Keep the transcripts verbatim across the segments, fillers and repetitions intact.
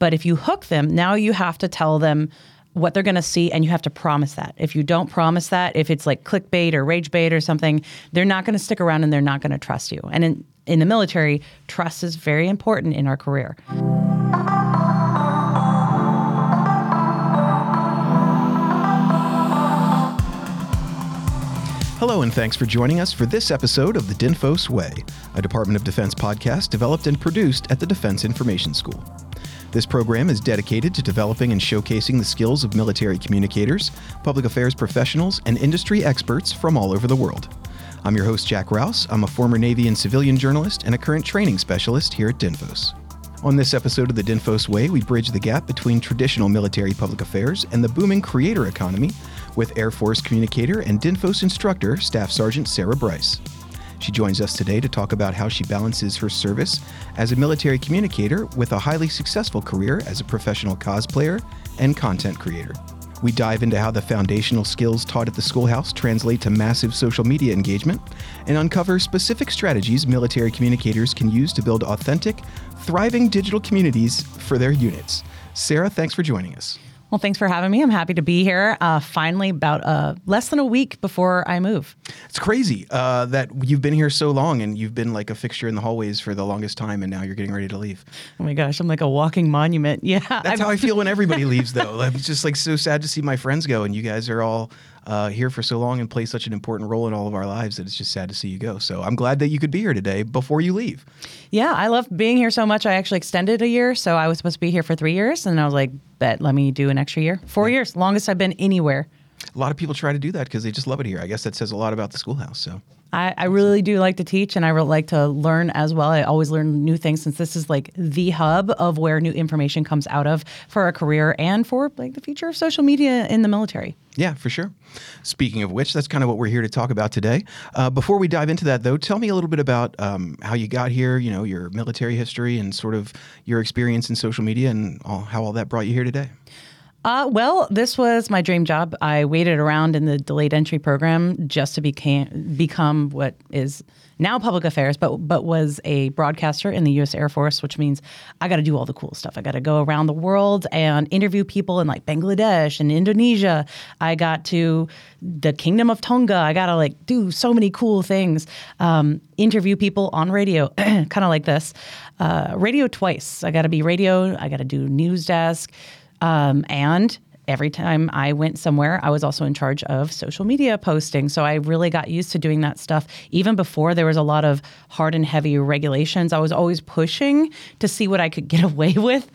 But if you hook them, now you have to tell them what they're going to see, and you have to promise that. If you don't promise that, if it's like clickbait or rage bait or something, they're not going to stick around and they're not going to trust you. And in, in the military, trust is very important in our career. Hello, and thanks for joining us for this episode of the DINFOS Way, a Department of Defense podcast developed and produced at the Defense Information School. This program is dedicated to developing and showcasing the skills of military communicators, public affairs professionals, and industry experts from all over the world. I'm your host, Jack Rouse. I'm a former Navy and civilian journalist and a current training specialist here at DINFOS. On this episode of the DINFOS Way, we bridge the gap between traditional military public affairs and the booming creator economy with Air Force communicator and DINFOS instructor, Staff Sergeant Sarah Bryce. She joins us today to talk about how she balances her service as a military communicator with a highly successful career as a professional cosplayer and content creator. We dive into how the foundational skills taught at the schoolhouse translate to massive social media engagement and uncover specific strategies military communicators can use to build authentic, thriving digital communities for their units. Sarah, thanks for joining us. Well, thanks for having me. I'm happy to be here. Uh, finally, about uh, less than a week before I move. It's crazy uh, that you've been here so long and you've been like a fixture in the hallways for the longest time, and now you're getting ready to leave. Oh my gosh, I'm like a walking monument. Yeah, that's I've... how I feel when everybody leaves, though. It's just like so sad to see my friends go, and you guys are all uh, here for so long and play such an important role in all of our lives that it's just sad to see you go. So I'm glad that you could be here today before you leave. Yeah, I love being here so much. I actually extended a year, so I was supposed to be here for three years, and I was like, bet, let me do an extra year. Four yeah. years, longest I've been anywhere. A lot of people try to do that because they just love it here. I guess that says a lot about the schoolhouse. So I, I really do like to teach, and I really like to learn as well. I always learn new things since this is like the hub of where new information comes out of for a career and for like the future of social media in the military. Yeah, for sure. Speaking of which, that's kind of what we're here to talk about today. Uh, before we dive into that, though, tell me a little bit about um, how you got here, you know, your military history and sort of your experience in social media and all, how all that brought you here today. Uh, well, this was my dream job. I waited around in the delayed entry program just to became, become what is now public affairs, but but was a broadcaster in the U S Air Force, which means I got to do all the cool stuff. I got to go around the world and interview people in like Bangladesh and Indonesia. I got to the Kingdom of Tonga. I got to like do so many cool things. Um, interview people on radio, kind of like this. Uh, radio twice. I got to be radio. I got to do news desk. Um, and every time I went somewhere, I was also in charge of social media posting. So I really got used to doing that stuff. Even before there was a lot of hard and heavy regulations, I was always pushing to see what I could get away with.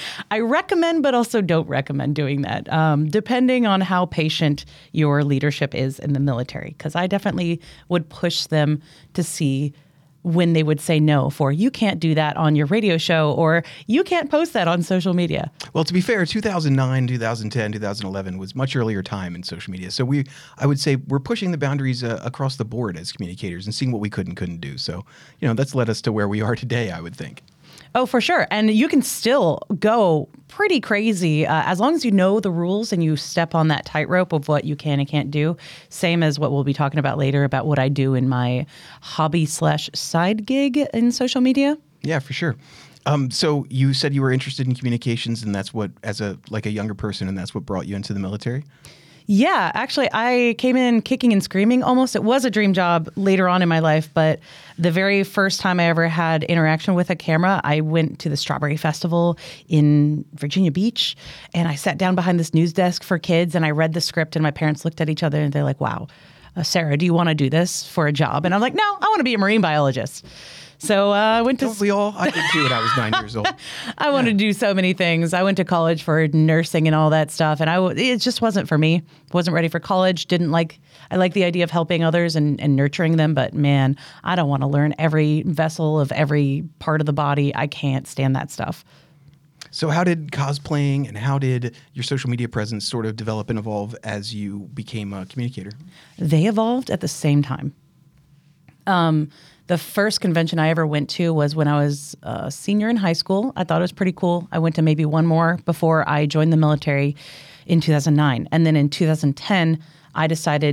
I recommend, but also don't recommend doing that, um, depending on how patient your leadership is in the military. Because I definitely would push them to see when they would say no for, you can't do that on your radio show, or you can't post that on social media. Well, to be fair, two thousand nine, two thousand ten, two thousand eleven was much earlier time in social media. So we, I would say we're pushing the boundaries uh, across the board as communicators and seeing what we could and couldn't do. So, you know, that's led us to where we are today, I would think. Oh, for sure. And you can still go pretty crazy uh, as long as you know the rules and you step on that tightrope of what you can and can't do. Same as what we'll be talking about later about what I do in my hobby slash side gig in social media. Yeah, for sure. Um, so you said you were interested in communications, and that's what, as a like a younger person, and that's what brought you into the military? Yeah, actually, I came in kicking and screaming almost. It was a dream job later on in my life, but the very first time I ever had interaction with a camera, I went to the Strawberry Festival in Virginia Beach, and I sat down behind this news desk for kids, and I read the script, and my parents looked at each other, and they're like, wow, uh, Sarah, do you want to do this for a job? And I'm like, no, I want to be a marine biologist. So uh, I went to... Don't we all? I did too when I was nine years old. I wanted yeah. to do so many things. I went to college for nursing and all that stuff, and I w- it just wasn't for me. Wasn't ready for college. Didn't like... I like the idea of helping others and, and nurturing them, but man, I don't want to learn every vessel of every part of the body. I can't stand that stuff. So how did cosplaying and how did your social media presence sort of develop and evolve as you became a communicator? They evolved at the same time. Um... The first convention I ever went to was when I was a senior in high school. I thought it was pretty cool. I went to maybe one more before I joined the military in two thousand nine. And then in two thousand ten, I decided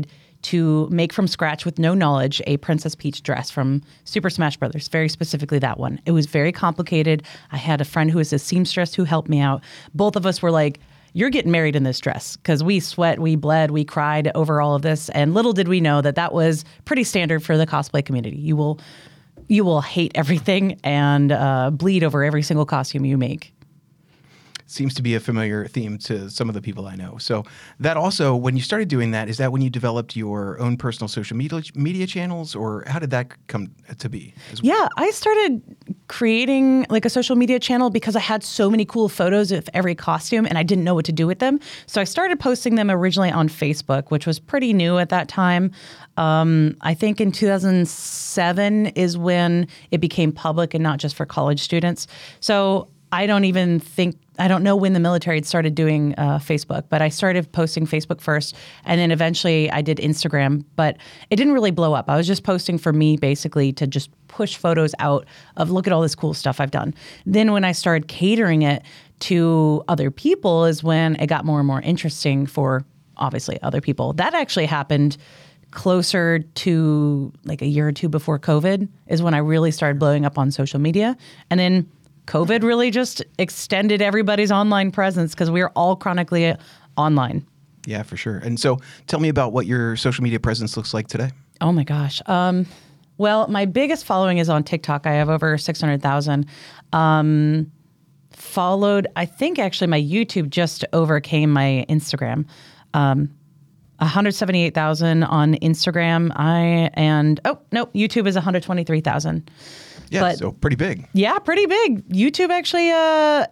to make from scratch with no knowledge a Princess Peach dress from Super Smash Brothers, very specifically that one. It was very complicated. I had a friend who was a seamstress who helped me out. Both of us were like, you're getting married in this dress, because we sweat, we bled, we cried over all of this. And little did we know that that was pretty standard for the cosplay community. You will you will hate everything and uh, bleed over every single costume you make. Seems to be a familiar theme to some of the people I know. So that also, when you started doing that, is that when you developed your own personal social media media channels, or how did that come to be? As well? Yeah, I started creating like a social media channel because I had so many cool photos of every costume and I didn't know what to do with them. So I started posting them originally on Facebook, which was pretty new at that time. Um, I think in two thousand seven is when it became public and not just for college students. So I don't even think, I don't know when the military had started doing uh, Facebook, but I started posting Facebook first, and then eventually I did Instagram, but it didn't really blow up. I was just posting for me, basically, to just push photos out of, look at all this cool stuff I've done. Then when I started catering it to other people is when it got more and more interesting for, obviously, other people. That actually happened closer to like a year or two before COVID is when I really started blowing up on social media. And then COVID really just extended everybody's online presence because we are all chronically online. Yeah, for sure. And so tell me about what your social media presence looks like today. Oh my gosh. Um, well, my biggest following is on TikTok. I have over six hundred thousand. Um, followed, I think actually my YouTube just overcame my Instagram. Um, one hundred seventy-eight thousand on Instagram. I, and, oh, no, YouTube is one hundred twenty-three thousand. Yeah, but, so pretty big. Yeah, pretty big. YouTube actually uh,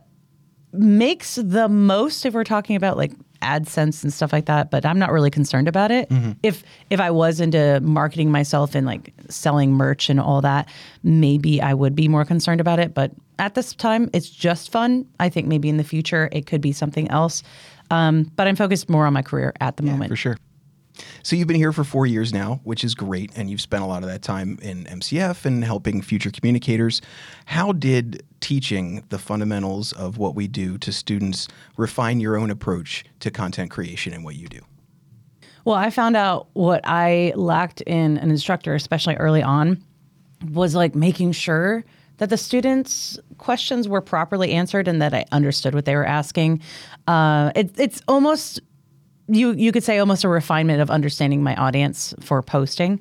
makes the most if we're talking about like AdSense and stuff like that, but I'm not really concerned about it. Mm-hmm. If if I was into marketing myself and like selling merch and all that, maybe I would be more concerned about it. But at this time, it's just fun. I think maybe in the future it could be something else. Um, but I'm focused more on my career at the yeah, moment. For sure. So you've been here for four years now, which is great, and you've spent a lot of that time in M C F and helping future communicators. How did teaching the fundamentals of what we do to students refine your own approach to content creation and what you do? Well, I found out what I lacked in an instructor, especially early on, was like making sure that the students' questions were properly answered and that I understood what they were asking. Uh, it, it's almost... You you could say almost a refinement of understanding my audience for posting.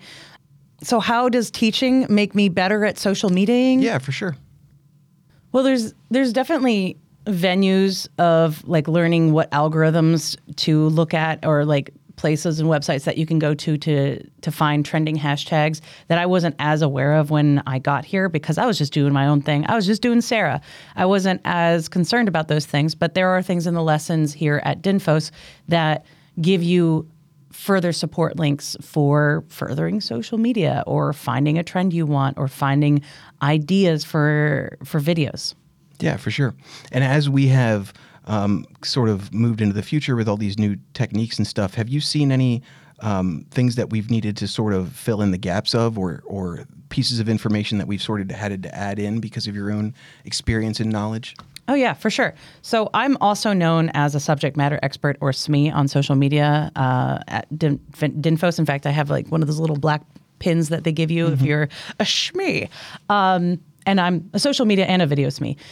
So how does teaching make me better at social mediaing? Yeah, for sure. Well, there's there's definitely venues of like learning what algorithms to look at, or like places and websites that you can go to to to find trending hashtags that I wasn't as aware of when I got here because I was just doing my own thing. I was just doing Sarah. I wasn't as concerned about those things, but there are things in the lessons here at DINFOS that give you further support links for furthering social media or finding a trend you want or finding ideas for for videos. Yeah, for sure. And as we have um, sort of moved into the future with all these new techniques and stuff, have you seen any um, things that we've needed to sort of fill in the gaps of, or or pieces of information that we've sort of had to add in because of your own experience and knowledge? Oh, yeah, for sure. So I'm also known as a subject matter expert, or S M E, on social media uh, at Din- DINFOS. In fact, I have like one of those little black pins that they give you mm-hmm. if you're a S M E. Um, and I'm a social media and a video S M E.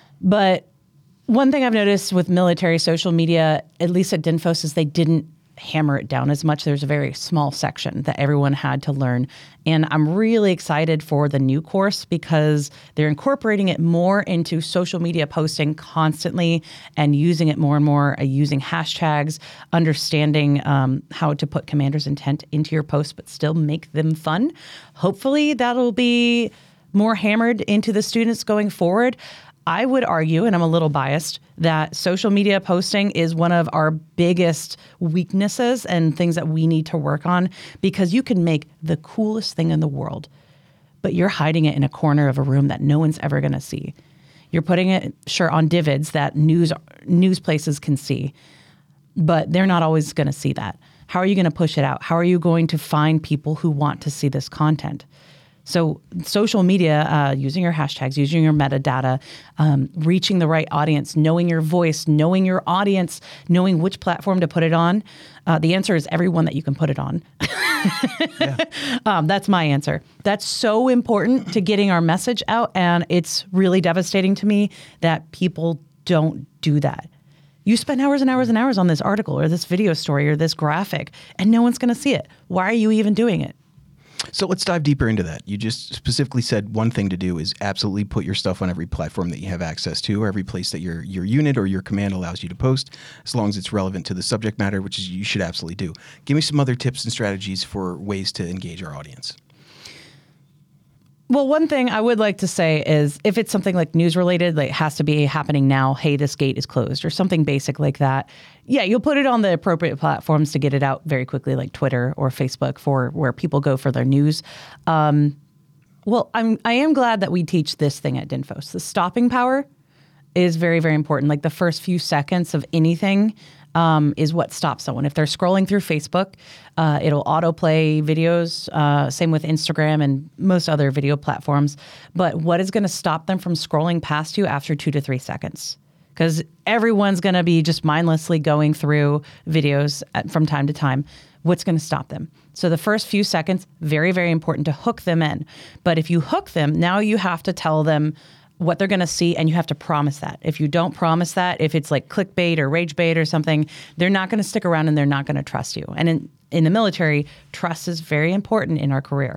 But one thing I've noticed with military social media, at least at DINFOS, is they didn't hammer it down as much. There's a very small section that everyone had to learn. And I'm really excited for the new course because they're incorporating it more into social media posting constantly and using it more and more, uh, using hashtags, understanding um, how to put commander's intent into your posts, but still make them fun. Hopefully that'll be more hammered into the students going forward. I would argue, and I'm a little biased, that social media posting is one of our biggest weaknesses and things that we need to work on, because you can make the coolest thing in the world, but you're hiding it in a corner of a room that no one's ever going to see. You're putting it, sure, on divots that news news places can see, but they're not always going to see that. How are you going to push it out? How are you going to find people who want to see this content? So social media, uh, using your hashtags, using your metadata, um, reaching the right audience, knowing your voice, knowing your audience, knowing which platform to put it on. Uh, the answer is everyone that you can put it on. yeah. um, that's my answer. That's so important to getting our message out. And it's really devastating to me that people don't do that. You spend hours and hours and hours on this article or this video story or this graphic, and no one's going to see it. Why are you even doing it? So let's dive deeper into that. You just specifically said one thing to do is absolutely put your stuff on every platform that you have access to, or every place that your your unit or your command allows you to post, as long as it's relevant to the subject matter, which is you should absolutely do. Give me some other tips and strategies for ways to engage our audience. Well, one thing I would like to say is if it's something like news related, like it has to be happening now, hey, this gate is closed or something basic like that. Yeah, you'll put it on the appropriate platforms to get it out very quickly, like Twitter or Facebook for where people go for their news. Um, well, I'm, I am glad that we teach this thing at Dinfos. The stopping power is very, very important. Like the first few seconds of anything Um, is what stops someone. If they're scrolling through Facebook, uh, it'll autoplay videos, uh, same with Instagram and most other video platforms. But what is going to stop them from scrolling past you after two to three seconds? Because everyone's going to be just mindlessly going through videos at, from time to time. What's going to stop them? So the first few seconds, very, very important to hook them in. But if you hook them, now you have to tell them what they're going to see, and you have to promise that. If you don't promise that, if it's like clickbait or rage bait or something, they're not going to stick around and they're not going to trust you. And in, in the military, trust is very important in our career.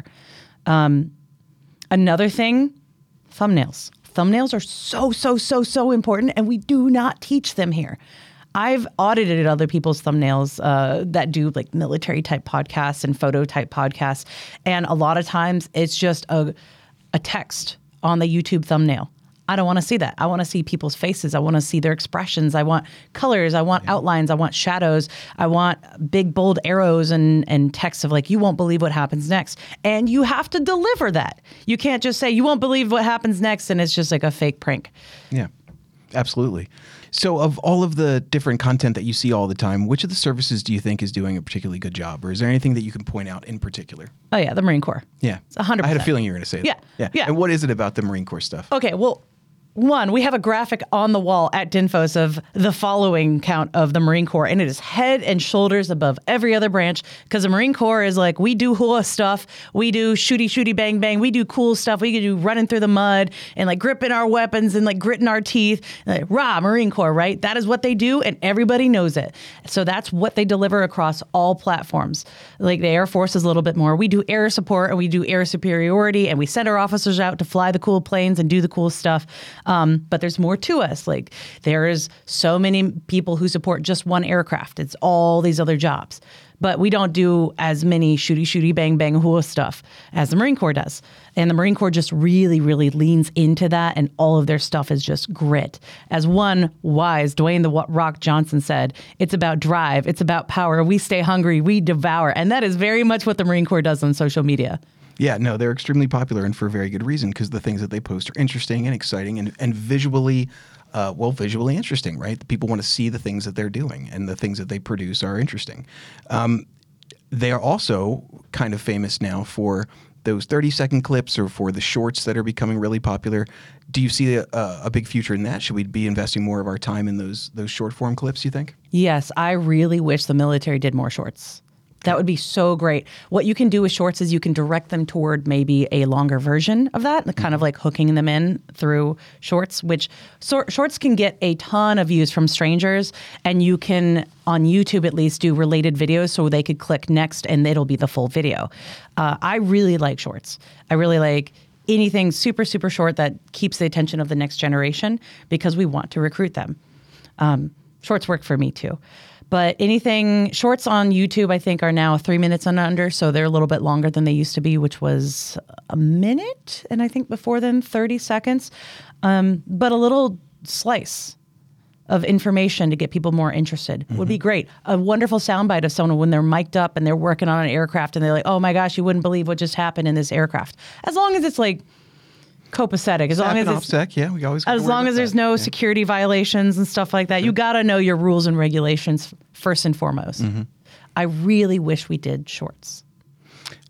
Um, another thing, thumbnails. Thumbnails are so, so, so, so important, and we do not teach them here. I've audited other people's thumbnails uh, that do like military type podcasts and photo type podcasts. And a lot of times it's just a, a text on the YouTube thumbnail. I don't want to see that. I want to see people's faces. I want to see their expressions. I want colors. I want yeah. outlines. I want shadows. I want big, bold arrows and, and text of like, you won't believe what happens next. And you have to deliver that. You can't just say, you won't believe what happens next, and it's just like a fake prank. Yeah, absolutely. So of all of the different content that you see all the time, which of the services do you think is doing a particularly good job? Or is there anything that you can point out in particular? Oh, yeah, the Marine Corps. Yeah. It's one hundred percent. I had a feeling you were going to say that. Yeah. yeah. Yeah. And what is it about the Marine Corps stuff? Okay, well, one, we have a graphic on the wall at Dinfos of the following count of the Marine Corps, and it is head and shoulders above every other branch, because the Marine Corps is like, we do hula stuff, we do shooty, shooty, bang, bang, we do cool stuff, we can do running through the mud and like gripping our weapons and like gritting our teeth, like, rah, Marine Corps, right? That is what they do, and everybody knows it. So that's what they deliver across all platforms. Like the Air Force is a little bit more. We do air support and we do air superiority, and we send our officers out to fly the cool planes and do the cool stuff. Um, but there's more to us. Like there is so many people who support just one aircraft. It's all these other jobs. But we don't do as many shooty, shooty, bang, bang, hula stuff as the Marine Corps does. And the Marine Corps just really, really leans into that, and all of their stuff is just grit. As one wise Dwayne The Rock Johnson said, it's about drive, it's about power. We stay hungry, we devour. And that is very much what the Marine Corps does on social media. Yeah, no, they're extremely popular, and for a very good reason, because the things that they post are interesting and exciting and, and visually, uh, well, visually interesting, right? The people want to see the things that they're doing, and the things that they produce are interesting. Um, they are also kind of famous now for those thirty-second clips or for the shorts that are becoming really popular. Do you see a, a big future in that? Should we be investing more of our time in those those short-form clips, you think? Yes, I really wish the military did more shorts. That would be so great. What you can do with shorts is you can direct them toward maybe a longer version of that, kind of like hooking them in through shorts, which so, shorts can get a ton of views from strangers, and you can, on YouTube at least, do related videos so they could click next and it'll be the full video. Uh, I really like shorts. I really like anything super, super short that keeps the attention of the next generation, because we want to recruit them. Um, shorts work for me too. But anything, shorts on YouTube, I think, are now three minutes and under, so they're a little bit longer than they used to be, which was a minute, and I think before then, thirty seconds. Um, but a little slice of information to get people more interested mm-hmm. would be great. A wonderful soundbite of someone when they're mic'd up and they're working on an aircraft and they're like, oh my gosh, you wouldn't believe what just happened in this aircraft. As long as it's like copacetic, as long as it's OPSEC, yeah, we always as long as there's that. no yeah. security violations and stuff like that. You got to know your rules and regulations first and foremost. Mm-hmm. I really wish we did shorts.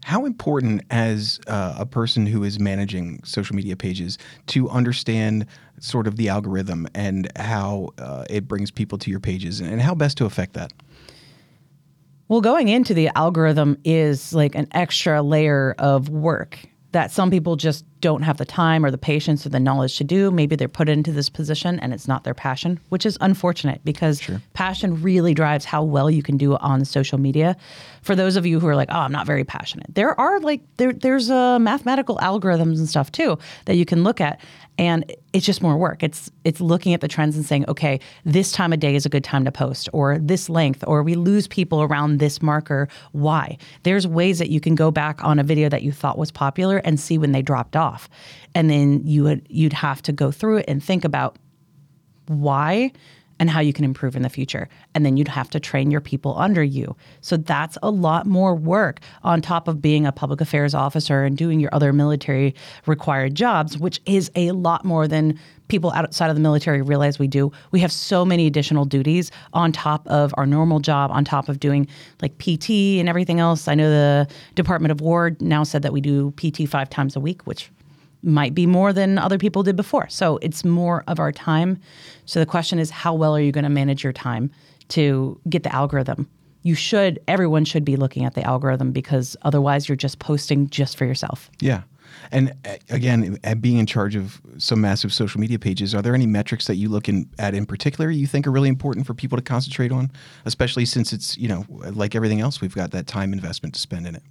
How important as uh, a person who is managing social media pages to understand sort of the algorithm and how uh, it brings people to your pages, and how best to affect that? Well, going into the algorithm is like an extra layer of work that some people just don't have the time or the patience or the knowledge to do. Maybe they're put into this position and it's not their passion, which is unfortunate because sure. passion really drives how well you can do on social media. For those of you who are like, oh, I'm not very passionate, there are like, there, there's uh, mathematical algorithms and stuff too that you can look at. And it's just more work. It's it's looking at the trends and saying, okay, this time of day is a good time to post, or this length, or we lose people around this marker. Why? There's ways that you can go back on a video that you thought was popular and see when they dropped off. And then you would you'd have to go through it and think about why and how you can improve in the future. And then you'd have to train your people under you. So that's a lot more work on top of being a public affairs officer and doing your other military required jobs, which is a lot more than people outside of the military realize we do. We have so many additional duties on top of our normal job, on top of doing like P T and everything else. I know the Department of War now said that we do P T five times a week, which might be more than other people did before. So it's more of our time. So the question is, how well are you going to manage your time to get the algorithm? You should, everyone should be looking at the algorithm, because otherwise you're just posting just for yourself. Yeah. And uh, again, uh, being in charge of some massive social media pages, are there any metrics that you look in, at in particular you think are really important for people to concentrate on, especially since it's, you know, like everything else, we've got that time investment to spend in it?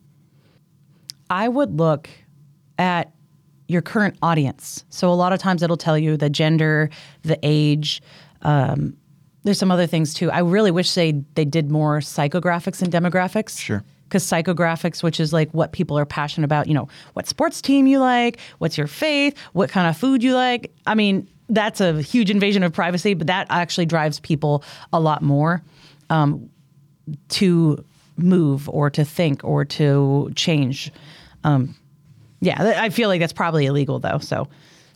I would look at your current audience. So a lot of times it'll tell you the gender, the age. Um, there's some other things too. I really wish they they did more psychographics and demographics. Sure. Because psychographics, which is like what people are passionate about, you know, what sports team you like, what's your faith, what kind of food you like. I mean, that's a huge invasion of privacy, but that actually drives people a lot more um, to move or to think or to change. Um, Yeah, I feel like that's probably illegal, though. So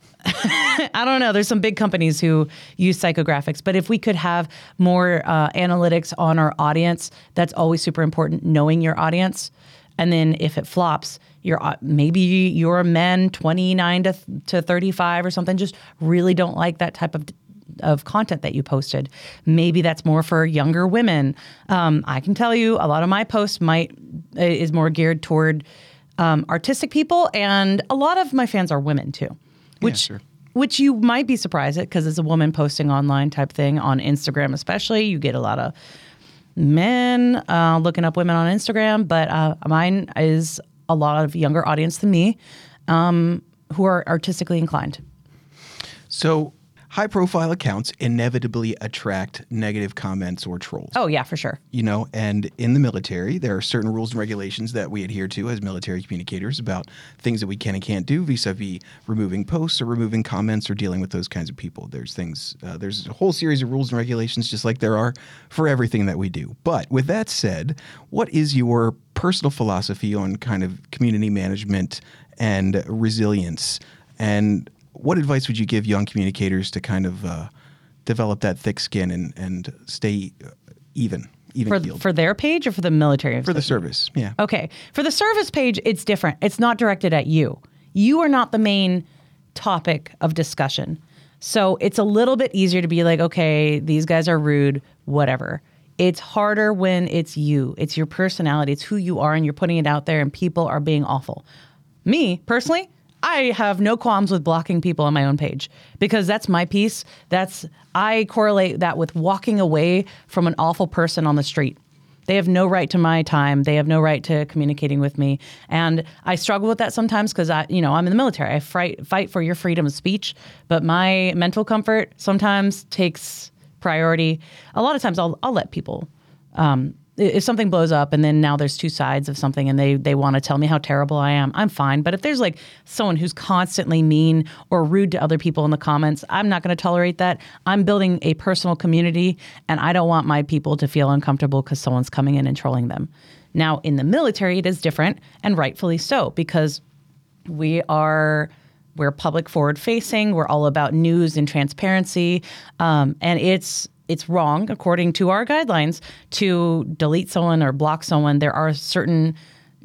I don't know. There's some big companies who use psychographics. But if we could have more uh, analytics on our audience, that's always super important, knowing your audience. And then if it flops, you're, uh, maybe you're men twenty-nine to thirty-five or something, just really don't like that type of of content that you posted. Maybe that's more for younger women. Um, I can tell you a lot of my posts might is more geared toward Um, artistic people, and a lot of my fans are women too, which yeah, sure. which you might be surprised at, because it's a woman posting online type thing on Instagram, especially. You get a lot of men uh, looking up women on Instagram, but uh, mine is a lot of younger audience than me um, who are artistically inclined. So high-profile accounts inevitably attract negative comments or trolls. Oh, yeah, for sure. You know, and in the military, there are certain rules and regulations that we adhere to as military communicators about things that we can and can't do vis-a-vis removing posts or removing comments or dealing with those kinds of people. There's things, uh, there's a whole series of rules and regulations, just like there are for everything that we do. But with that said, what is your personal philosophy on kind of community management and resilience? And what advice would you give young communicators to kind of uh, develop that thick skin and, and stay even, even For, keeled? for their page or for the military? For the service, yeah. Okay. For the service page, it's different. It's not directed at you. You are not the main topic of discussion. So it's a little bit easier to be like, okay, these guys are rude, whatever. It's harder when it's you. It's your personality. It's who you are, and you're putting it out there, and people are being awful. Me, personally, I have no qualms with blocking people on my own page, because that's my piece. That's I correlate that with walking away from an awful person on the street. They have no right to my time. They have no right to communicating with me. And I struggle with that sometimes because I, you know, I'm in the military. I fight, fight for your freedom of speech, but my mental comfort sometimes takes priority. A lot of times I'll, I'll let people, um, if something blows up and then now there's two sides of something and they they want to tell me how terrible I am, I'm fine. But if there's like someone who's constantly mean or rude to other people in the comments, I'm not going to tolerate that. I'm building a personal community, and I don't want my people to feel uncomfortable because someone's coming in and trolling them. Now, in the military, it is different, and rightfully so, because we are... We're public forward facing. We're all about news and transparency. Um, and it's it's wrong, according to our guidelines, to delete someone or block someone. There are certain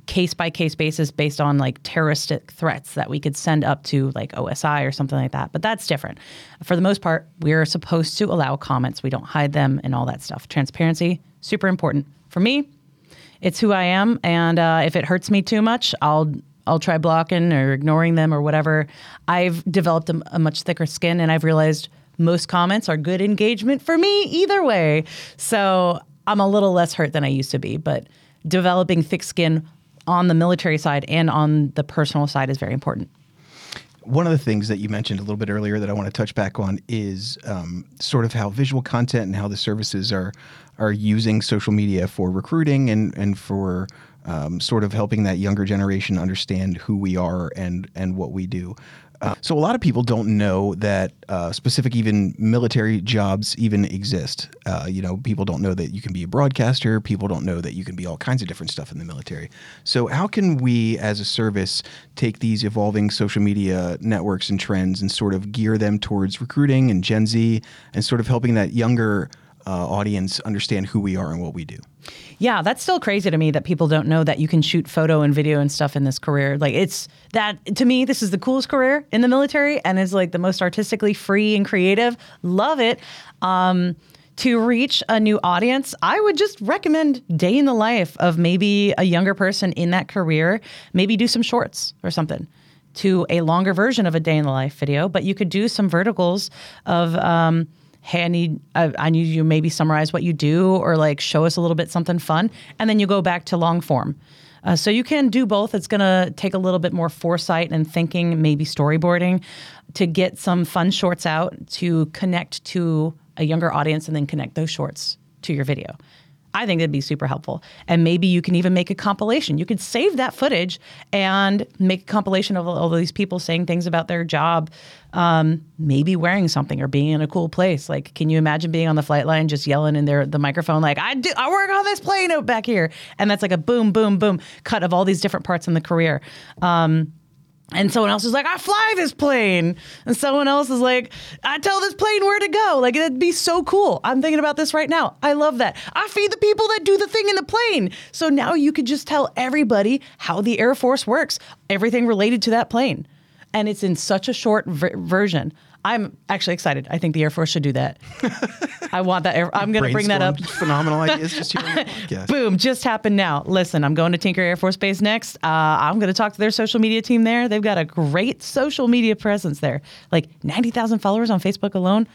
case by case basis based on like terroristic threats that we could send up to like O S I or something like that. But that's different. For the most part, we're supposed to allow comments. We don't hide them and all that stuff. Transparency, super important. For me, it's who I am. And uh, if it hurts me too much, I'll I'll try blocking or ignoring them or whatever. I've developed a, a much thicker skin, and I've realized most comments are good engagement for me either way. So I'm a little less hurt than I used to be. But developing thick skin on the military side and on the personal side is very important. One of the things that you mentioned a little bit earlier that I want to touch back on is um, sort of how visual content and how the services are are using social media for recruiting and and for um, sort of helping that younger generation understand who we are and and what we do. Uh, so a lot of people don't know that uh, specific even military jobs even exist. Uh, you know, people don't know that you can be a broadcaster. People don't know that you can be all kinds of different stuff in the military. So how can we as a service take these evolving social media networks and trends and sort of gear them towards recruiting and Gen Z and sort of helping that younger uh, audience understand who we are and what we do? Yeah, that's still crazy to me that people don't know that you can shoot photo and video and stuff in this career. Like it's that to me, this is the coolest career in the military and is like the most artistically free and creative. Love it. Um, to reach a new audience, I would just recommend day in the life of maybe a younger person in that career. Maybe do some shorts or something to a longer version of a day in the life video. But you could do some verticals of um, hey, I need, I, I need you to maybe summarize what you do or like show us a little bit something fun. And then you go back to long form. Uh, so you can do both. It's going to take a little bit more foresight and thinking, maybe storyboarding to get some fun shorts out to connect to a younger audience and then connect those shorts to your video. I think that'd be super helpful. And maybe you can even make a compilation. You could save that footage and make a compilation of all of these people saying things about their job, um, maybe wearing something or being in a cool place. Like, can you imagine being on the flight line just yelling in their the microphone like, I do, I work on this plane out back here. And that's like a boom, boom, boom cut of all these different parts in the career. Um, And someone else is like, I fly this plane. And someone else is like, I tell this plane where to go. Like, it'd be so cool. I'm thinking about this right now. I love that. I feed the people that do the thing in the plane. So now you could just tell everybody how the Air Force works, everything related to that plane. And it's in such a short ver- version. I'm actually excited. I think the Air Force should do that. I want that. Air- I'm going to bring that up. Phenomenal ideas just here on the podcast. Boom, just happened now. Listen, I'm going to Tinker Air Force Base next. Uh, I'm going to talk to their social media team there. They've got a great social media presence there. Like ninety thousand followers on Facebook alone.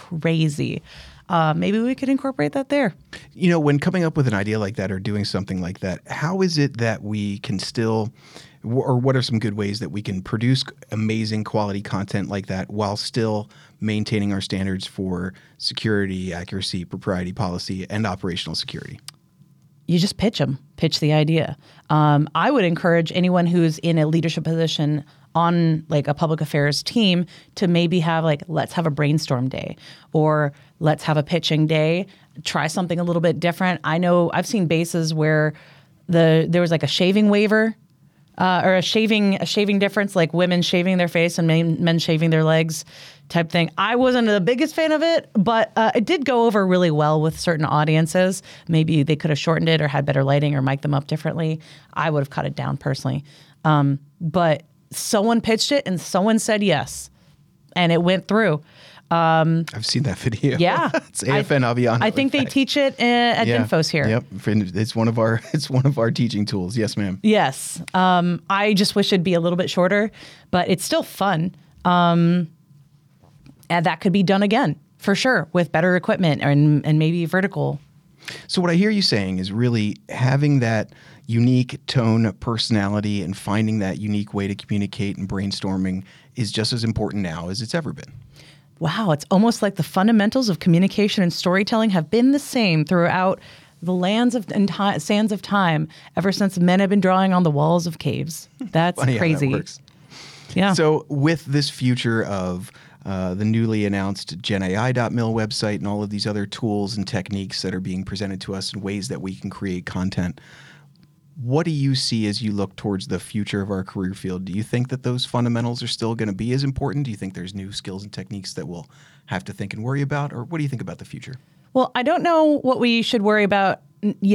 Crazy. Uh, maybe we could incorporate that there. You know, when coming up with an idea like that or doing something like that, how is it that we can still, or what are some good ways that we can produce amazing quality content like that while still maintaining our standards for security, accuracy, propriety, policy, and operational security? You just pitch them, pitch the idea. Um, I would encourage anyone who's in a leadership position on like a public affairs team to maybe have like, let's have a brainstorm day or let's have a pitching day, try something a little bit different. I know I've seen bases where the there was like a shaving waiver uh, or a shaving a shaving difference, like women shaving their face and men, men shaving their legs type thing. I wasn't the biggest fan of it, but uh, it did go over really well with certain audiences. Maybe they could have shortened it or had better lighting or mic'd them up differently. I would have cut it down personally. Um, but someone pitched it and someone said yes, and it went through. Um, I've seen that video. Yeah, It's A F N I, Aviano. I think they teach it uh, at yeah. Dinfos here. Yep, it's one of our it's one of our teaching tools. Yes, ma'am. Yes, um, I just wish it'd be a little bit shorter, but it's still fun, um, and that could be done again for sure with better equipment and and maybe vertical. So what I hear you saying is really having that unique tone, personality, and finding that unique way to communicate and brainstorming is just as important now as it's ever been. Wow, it's almost like the fundamentals of communication and storytelling have been the same throughout the lands of and ti- sands of time ever since men have been drawing on the walls of caves. That's Funny crazy. How that works. Yeah. So with this future of uh, the newly announced gen A I dot mil website and all of these other tools and techniques that are being presented to us in ways that we can create content, what do you see as you look towards the future of our career field? Do you think that those fundamentals are still going to be as important? Do you think there's new skills and techniques that we'll have to think and worry about? Or what do you think about the future? Well, I don't know what we should worry about yet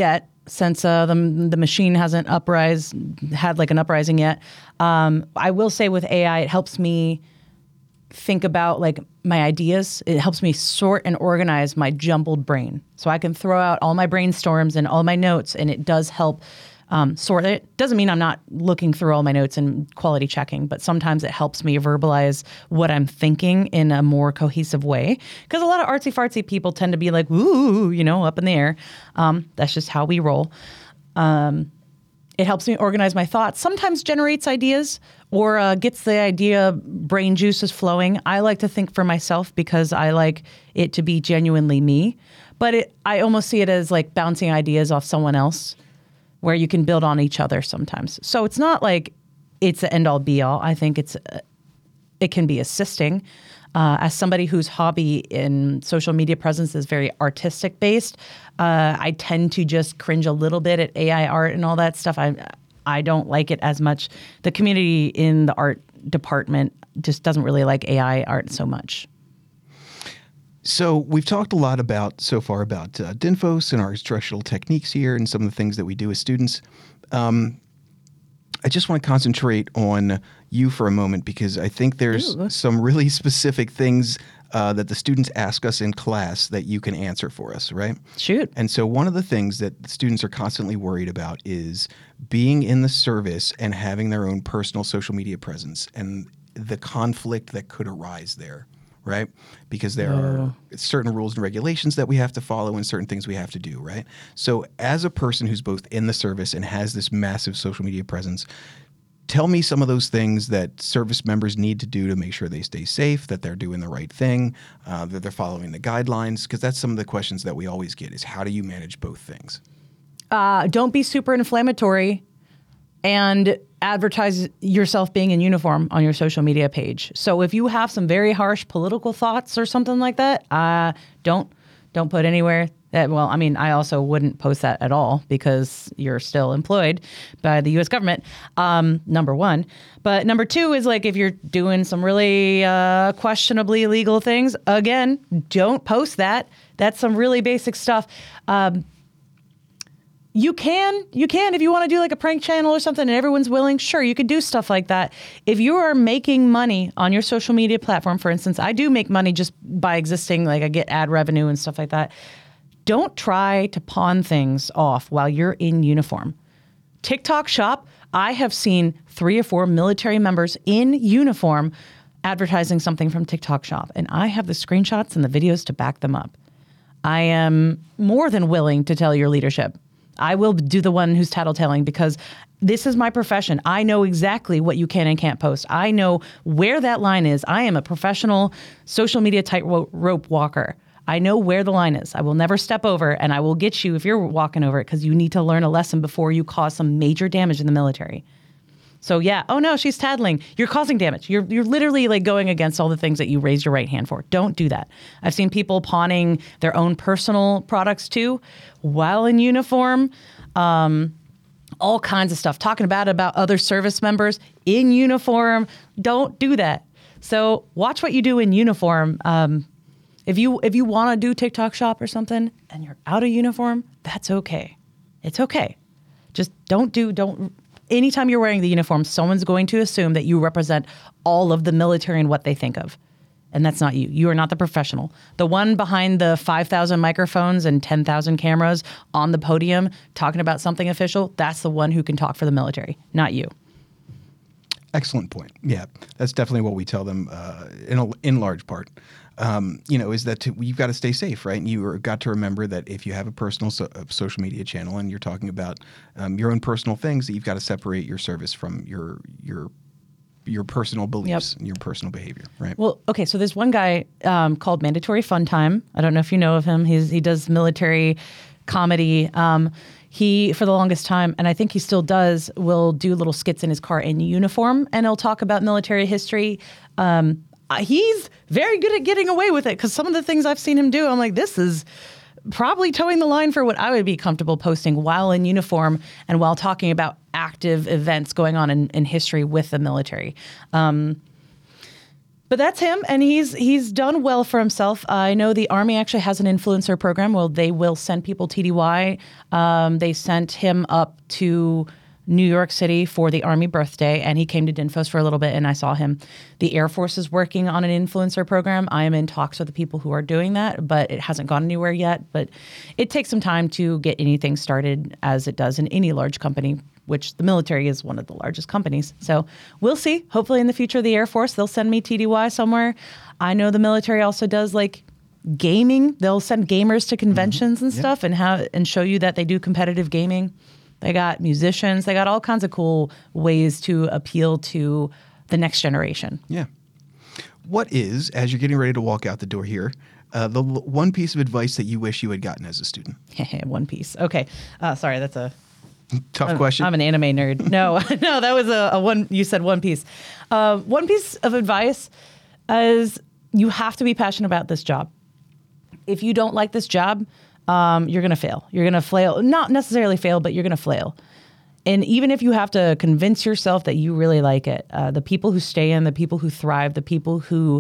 since uh, the the machine hasn't uprise had like an uprising yet. Um, I will say with A I, it helps me think about like my ideas. It helps me sort and organize my jumbled brain, so I can throw out all my brainstorms and all my notes, and it does help um, sort it. Doesn't mean I'm not looking through all my notes and quality checking, but sometimes it helps me verbalize what I'm thinking in a more cohesive way. Because a lot of artsy fartsy people tend to be like, "Ooh," you know, up in the air. Um, that's just how we roll. Um, It helps me organize my thoughts, sometimes generates ideas or uh, gets the idea brain juices flowing. I like to think for myself because I like it to be genuinely me. But it, I almost see it as like bouncing ideas off someone else where you can build on each other sometimes. So it's not like it's the end all be all. I think it's uh, it can be assisting. Uh, as somebody whose hobby in social media presence is very artistic based, uh, I tend to just cringe a little bit at A I art and all that stuff. I I don't like it as much. The community in the art department just doesn't really like A I art so much. So we've talked a lot about so far about uh, Dinfos and our instructional techniques here and some of the things that we do as students. Um, I just want to concentrate on you for a moment because I think there's Ooh. some really specific things uh, that the students ask us in class that you can answer for us, right? Shoot. And so one of the things that the students are constantly worried about is being in the service and having their own personal social media presence and the conflict that could arise there, right? Because there yeah. are certain rules and regulations that we have to follow and certain things we have to do, right? So as a person who's both in the service and has this massive social media presence, tell me some of those things that service members need to do to make sure they stay safe, that they're doing the right thing, uh, that they're following the guidelines, because that's some of the questions that we always get is how do you manage both things? Uh, don't be super inflammatory and advertise yourself being in uniform on your social media page. So if you have some very harsh political thoughts or something like that, uh, don't don't put anywhere that, well, I mean, I also wouldn't post that at all because you're still employed by the U S government, um, number one. But number two is like if you're doing some really uh, questionably illegal things, again, don't post that. That's some really basic stuff. Um, You can, you can, if you want to do like a prank channel or something and everyone's willing, sure, you could do stuff like that. If you are making money on your social media platform, for instance, I do make money just by existing, like I get ad revenue and stuff like that. Don't try to pawn things off while you're in uniform. TikTok Shop, I have seen three or four military members in uniform advertising something from TikTok Shop, and I have the screenshots and the videos to back them up. I am more than willing to tell your leadership. I will do the one who's tattletelling because this is my profession. I know exactly what you can and can't post. I know where that line is. I am a professional social media tightrope walker. I know where the line is. I will never step over, and I will get you if you're walking over it because you need to learn a lesson before you cause some major damage in the military. So yeah, oh no, she's tattling. You're causing damage. You're you're literally like going against all the things that you raised your right hand for. Don't do that. I've seen people pawning their own personal products too while in uniform. Um, all kinds of stuff. Talking bad about other service members in uniform. Don't do that. So watch what you do in uniform. Um, if you if you want to do TikTok Shop or something and you're out of uniform, that's okay. It's okay. Just don't do don't. Anytime you're wearing the uniform, someone's going to assume that you represent all of the military and what they think of. And that's not you. You are not the professional. The one behind the five thousand microphones and ten thousand cameras on the podium talking about something official, that's the one who can talk for the military, not you. Excellent point. Yeah, that's definitely what we tell them uh, in, a, in large part. Um, you know, is that to, you've got to stay safe, right? And you've got to remember that if you have a personal so, a social media channel and you're talking about um, your own personal things, that you've got to separate your service from your your your personal beliefs yep. and your personal behavior, right? Well, okay, so there's one guy um, called Mandatory Fun Time. I don't know if you know of him. He's he does military comedy. Um, he, for the longest time, and I think he still does, will do little skits in his car in uniform, and he'll talk about military history. Um, Uh, he's very good at getting away with it because some of the things I've seen him do, I'm like, this is probably towing the line for what I would be comfortable posting while in uniform and while talking about active events going on in, in history with the military. Um, But that's him, and he's he's done well for himself. Uh, I know the Army actually has an influencer program where they will send people T D Y. Um, they sent him up to New York City for the Army birthday, and he came to DINFOS for a little bit, and I saw him. The Air Force is working on an influencer program. I am in talks with the people who are doing that, but it hasn't gone anywhere yet. But it takes some time to get anything started, as it does in any large company, which the military is one of the largest companies. So we'll see. Hopefully in the future, the Air Force, they'll send me T D Y somewhere. I know the military also does like gaming. They'll send gamers to conventions mm-hmm. and stuff yeah. and have and show you that they do competitive gaming. They got musicians. They got all kinds of cool ways to appeal to the next generation. Yeah. What is, as you're getting ready to walk out the door here, uh, the l- one piece of advice that you wish you had gotten as a student? One piece. Okay. Uh, sorry, that's a... Tough I'm, question. I'm an anime nerd. No, no, that was a, a one. You said one piece. Uh, one piece of advice is you have to be passionate about this job. If you don't like this job, um, you're going to fail. You're going to flail. Not necessarily fail, but you're going to flail. And even if you have to convince yourself that you really like it, uh, the people who stay in, the people who thrive, the people who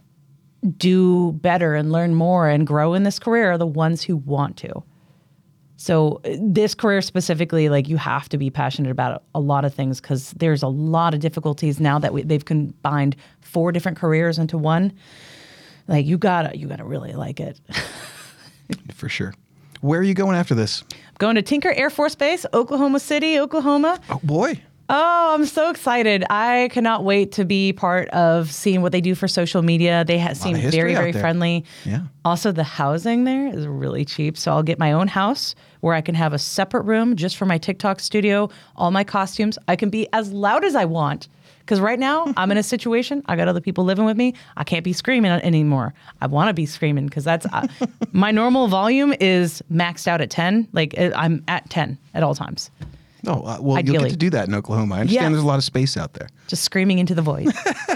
do better and learn more and grow in this career are the ones who want to. So this career specifically, like you have to be passionate about a lot of things because there's a lot of difficulties now that we, they've combined four different careers into one. Like you gotta, you gotta really like it. For sure. Where are you going after this? I'm going to Tinker Air Force Base, Oklahoma City, Oklahoma. Oh boy. Oh, I'm so excited. I cannot wait to be part of seeing what they do for social media. They ha- seem very, very friendly. Yeah. Also, the housing there is really cheap. So I'll get my own house where I can have a separate room just for my TikTok studio, all my costumes. I can be as loud as I want. Because right now, I'm in a situation, I got other people living with me. I can't be screaming anymore. I want to be screaming because that's uh, my normal volume is maxed out at ten. Like I'm at ten at all times. Oh, uh, well, Ideally. You'll get to do that in Oklahoma. I understand yes. There's a lot of space out there. Just screaming into the void.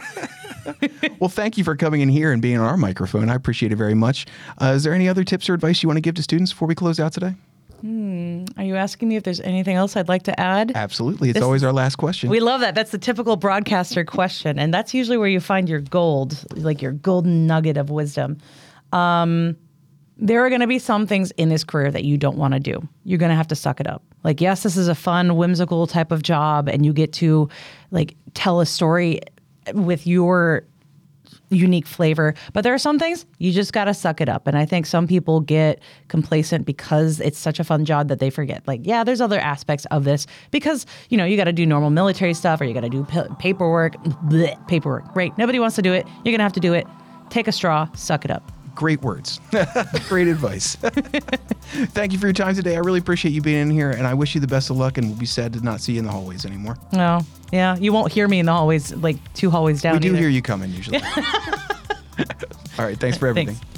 Well, thank you for coming in here and being on our microphone. I appreciate it very much. Uh, is there any other tips or advice you want to give to students before we close out today? Hmm. Are you asking me if there's anything else I'd like to add? Absolutely. It's this, always our last question. We love that. That's the typical broadcaster question. And that's usually where you find your gold, like your golden nugget of wisdom. Um, there are going to be some things in this career that you don't want to do. You're going to have to suck it up. Like, yes, this is a fun, whimsical type of job, and you get to like tell a story with your unique flavor. But there are some things you just got to suck it up. And I think some people get complacent because it's such a fun job that they forget. Like, yeah, there's other aspects of this because, you know, you got to do normal military stuff or you got to do p- paperwork. Blech, paperwork. Great. Nobody wants to do it. You're going to have to do it. Take a straw, suck it up. Great words. Great advice. Thank you for your time today. I really appreciate you being in here, and I wish you the best of luck, and we'll be sad to not see you in the hallways anymore. No. Yeah, you won't hear me in the hallways, like two hallways down. We do either. hear you coming usually. All right. Thanks for everything. Thanks.